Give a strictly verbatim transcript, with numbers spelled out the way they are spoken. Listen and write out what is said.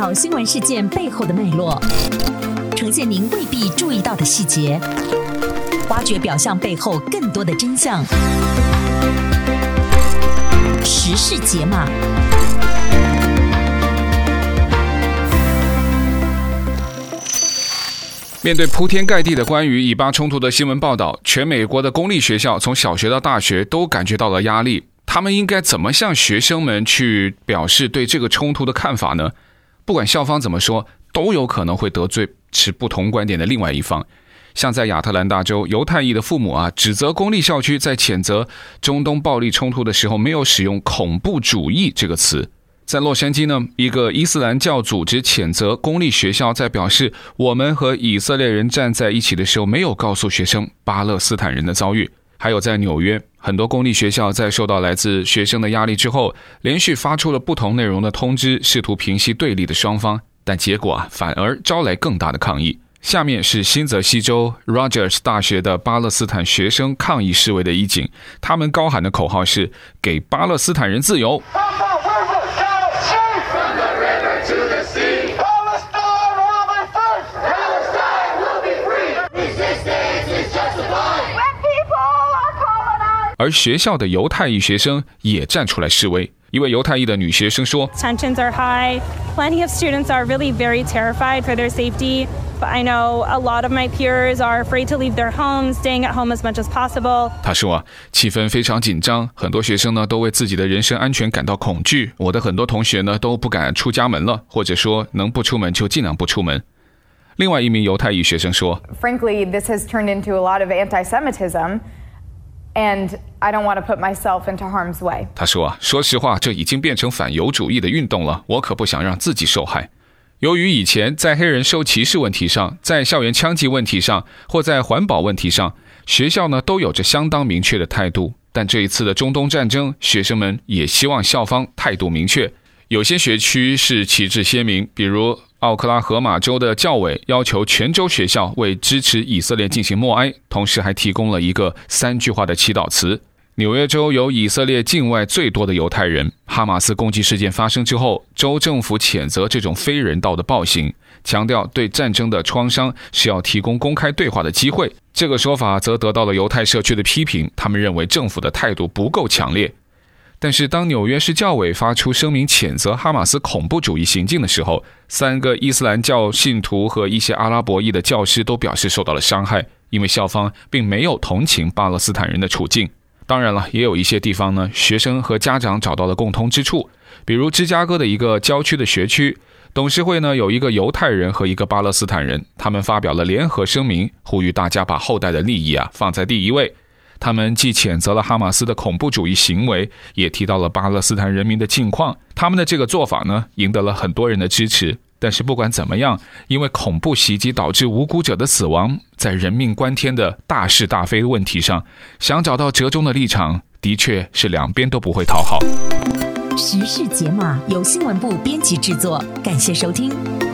条新闻事件背后的脉络，呈现您未必注意到的细节，挖掘表象背后更多的真相。时事解码。 面对铺天盖地的关于以巴冲突的新闻报道，全美国的公立学校从小学到大学都感觉到了压力。他们应该怎么向学生们去表示对这个冲突的看法呢？不管校方怎么说，都有可能会得罪持不同观点的另外一方。像在亚特兰大州，犹太裔的父母啊，指责公立校区在谴责中东暴力冲突的时候没有使用恐怖主义这个词。在洛杉矶呢，一个伊斯兰教组织谴责公立学校在表示我们和以色列人站在一起的时候，没有告诉学生巴勒斯坦人的遭遇。还有在纽约，很多公立学校在受到来自学生的压力之后，连续发出了不同内容的通知，试图平息对立的双方，但结果啊，反而招来更大的抗议。下面是新泽西州 Rogers 大学的巴勒斯坦学生抗议示威的一景，他们高喊的口号是给巴勒斯坦人自由。而学校的犹太裔学生也站出来示威。一位犹太裔的女学生说 Tensions are high. Plenty of students are really very terrified for their safety. But I know a lot of my peers are afraid to leave their homes, staying at home as much as possible. 她说啊，气氛非常紧张，很多学生呢都为自己的人身安全感到恐惧。我的很多同学呢都不敢出家门了，或者说能不出门就尽量不出门。另外一名犹太裔学生说 Frankly, this has turned into a lot of anti-Semitism.And I don't want to put myself into harm's way. 他说啊，说实话，这已经变成反犹主义的运动了，我可不想让自己受害。由于以前在黑人受歧视问题上，在校园枪击问题上，或在环保问题上，学校呢都有着相当明确的态度。但这一次的中东战争，学生们也希望校方态度明确。有些学区是旗帜鲜明，比如奥克拉荷马州的教委要求全州学校为支持以色列进行默哀，同时还提供了一个三句话的祈祷词。纽约州有以色列境外最多的犹太人，哈马斯攻击事件发生之后，州政府谴责这种非人道的暴行，强调对战争的创伤是要提供公开对话的机会。这个说法则得到了犹太社区的批评，他们认为政府的态度不够强烈。但是当纽约市教委发出声明谴责哈马斯恐怖主义行径的时候，三个伊斯兰教信徒和一些阿拉伯裔的教师都表示受到了伤害，因为校方并没有同情巴勒斯坦人的处境。当然了，也有一些地方呢，学生和家长找到了共通之处，比如芝加哥的一个郊区的学区，董事会呢有一个犹太人和一个巴勒斯坦人，他们发表了联合声明，呼吁大家把后代的利益啊放在第一位。他们既谴责了哈马斯的恐怖主义行为，也提到了巴勒斯坦人民的境况。他们的这个做法呢，赢得了很多人的支持。但是不管怎么样，因为恐怖袭击导致无辜者的死亡，在人命关天的大是大非问题上，想找到折中的立场，的确是两边都不会讨好。 时事解码由新闻部编辑制作，感谢收听。